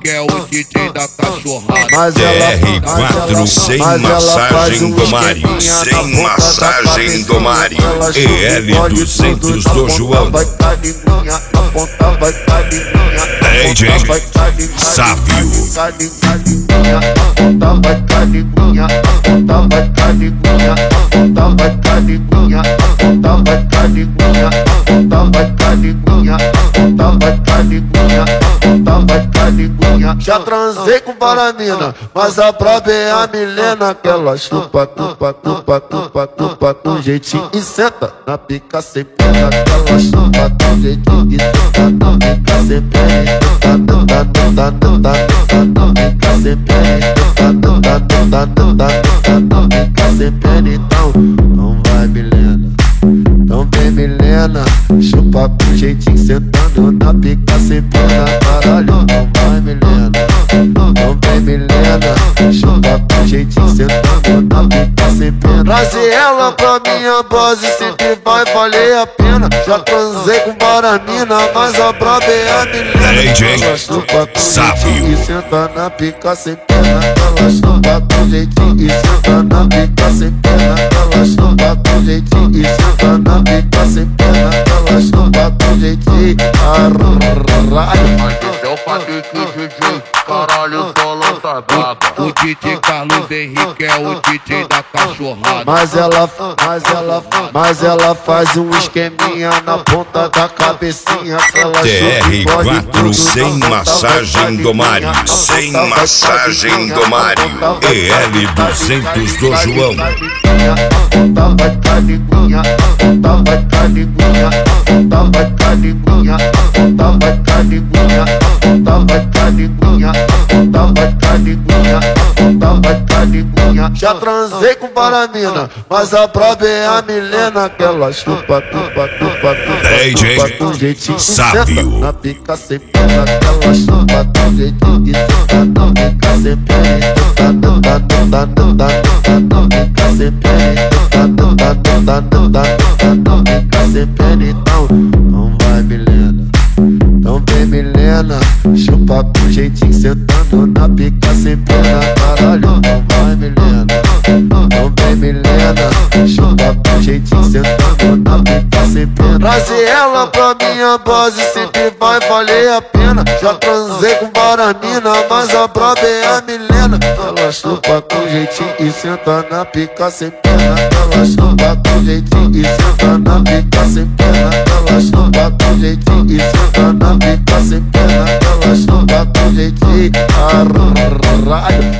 que é o DJ da cachorrada. TR4 sem massagem do Mário, sem massagem do Mário. EL200 do João. DJ Sábio. Já transei com Paramina, mas a braba é a Milena, que ela chupa, com jeitinho e senta na pica sem pena, que ela chupa com jeitinho e senta na pica sem pena, pica sem pena, então não vai Milena, não vem Milena, chupa com jeitinho sentando na pica sem pena, caralho, não vai Milena, não vem Milena, chupa com jeitinho sentando na pica sem pena. Trazer ela pra minha base sempre vai valer a pena. Já transei com Paramina, mas a braba é a Milena. Ela chupa com jeitinho e senta na pica sem pena. Ela chupa com jeitinho e senta na pica sem pena. Ela chupa com jeitinho e senta na pica sem pena. Ela chupa com jeitinho, caralho. Mas esse é o Patrick DJ, caralho, só lança braba. O DJ Carlos Henrique é o DJ da cachorrada. Mas ela faz um esqueminha na ponta da cabecinha. TR4 sem massagem do Mário, sem massagem do Mário. EL200 do João. Já transei com Paramina, mas a braba é a Milena, que ela chupa com jeitinho e senta na pica sem pena, que ela chupa com jeitinho e senta na pica sem pena, pica sem pena, então não vai Milena, não vem Milena, chupa com jeitinho sentando na pica sem pena, caralho, não vai Milena, não vem Milena, chupa com jeitinho sentando na pica sem pena. Trazer ela pra minha base sempre vai valer a pena. Já transei com Paramina, mas a braba é a Milena. Ela chupa com jeitinho e senta na pica sem pena. Ela chupa com jeitinho e senta na pica sem pena. Ela chupa com jeitinho e senta na pica sem pena. Ela chupa com jeitinho, caralho.